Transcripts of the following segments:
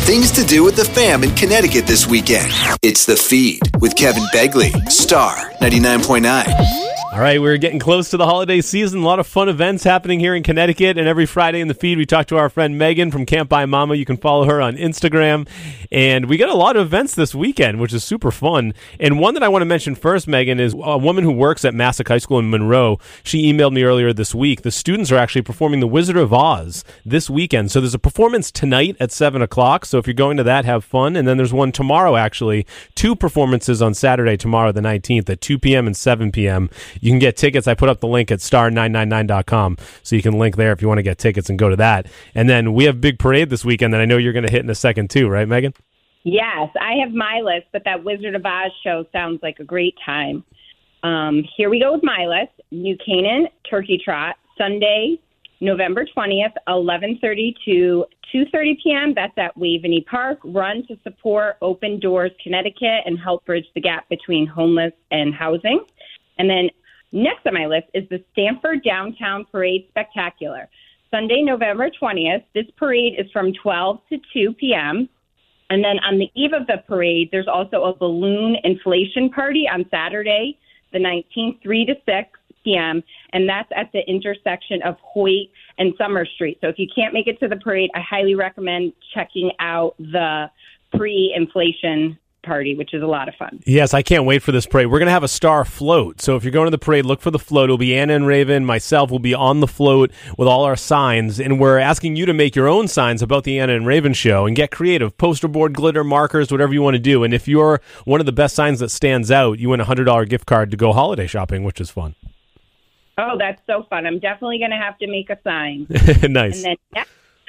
Things to do with the fam in Connecticut this weekend. It's The Feed with Kevin Begley, Star 99.9. All right, we're getting close to the holiday season. A lot of fun events happening here in Connecticut, and every Friday in The Feed, we talk to our friend Megan from Camp by Mama. You can follow her on Instagram, and we got a lot of events this weekend, which is super fun. And one that I want to mention first, Megan, is a woman who works at Massac High School in Monroe. She emailed me earlier this week. The students are actually performing The Wizard of Oz this weekend. So there's a performance tonight at 7 o'clock, so if you're going to that, have fun. And then there's one tomorrow, actually. 2 performances on Saturday, tomorrow, the 19th, at 2 p.m. and 7 p.m. You can get tickets. I put up the link at star999.com, so you can link there if you want to get tickets and go to that. And then we have big parade this weekend that I know you're going to hit in a second too, right, Megan? Yes, I have my list, but that Wizard of Oz show sounds like a great time. Here we go with my list. New Canaan Turkey Trot, Sunday, November 20th, 11:30 to 2:30 p.m. That's at Waveney Park. Run to support Open Doors Connecticut and help bridge the gap between homeless and housing. And then next on my list is the Stamford Downtown Parade Spectacular. Sunday, November 20th. This parade is from 12 to 2 p.m. And then on the eve of the parade, there's also a balloon inflation party on Saturday, the 19th, 3 to 6 p.m. And that's at the intersection of Hoyt and Summer Street. So if you can't make it to the parade, I highly recommend checking out the pre-inflation party, which is a lot of fun. Yes, I can't wait for this parade. We're going to have a star float. So if you're going to the parade, look for the float. It'll be Anna and Raven. Myself will be on the float with all our signs. And we're asking you to make your own signs about the Anna and Raven show and get creative. Poster board, glitter, markers, whatever you want to do. And if you're one of the best signs that stands out, you win a $100 gift card to go holiday shopping, which is fun. Oh, that's so fun. I'm definitely going to have to make a sign. Nice. And then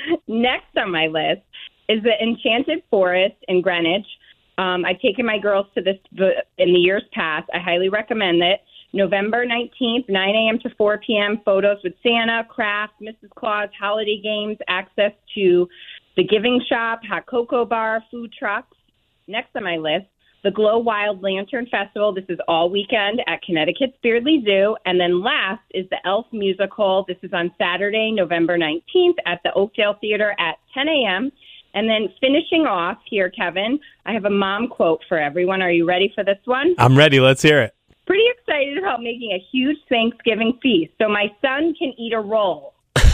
next on my list is the Enchanted Forest in Greenwich. I've taken my girls to this in the years past. I highly recommend it. November 19th, 9 a.m. to 4 p.m., photos with Santa, crafts, Mrs. Claus, holiday games, access to the Giving Shop, hot cocoa bar, food trucks. Next on my list, the Glow Wild Lantern Festival. This is all weekend at Connecticut's Beardley Zoo. And then last is the Elf Musical. This is on Saturday, November 19th at the Oakdale Theater at 10 a.m., And then finishing off here, Kevin, I have a mom quote for everyone. Are you ready for this one? I'm ready. Let's hear it. Pretty excited about making a huge Thanksgiving feast so my son can eat a roll.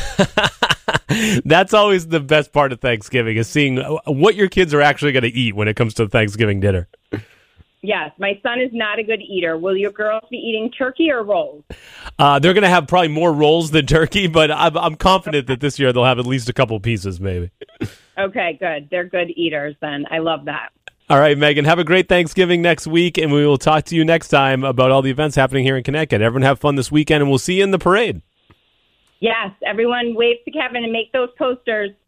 That's always the best part of Thanksgiving, is seeing what your kids are actually going to eat when it comes to Thanksgiving dinner. Yes, my son is not a good eater. Will your girls be eating turkey or rolls? They're going to have probably more rolls than turkey, but I'm confident that this year they'll have at least a couple pieces, maybe. Okay, good. They're good eaters then. I love that. All right, Megan, have a great Thanksgiving next week, and we will talk to you next time about all the events happening here in Connecticut. Everyone have fun this weekend, and we'll see you in the parade. Yes, everyone wave to Kevin and make those posters.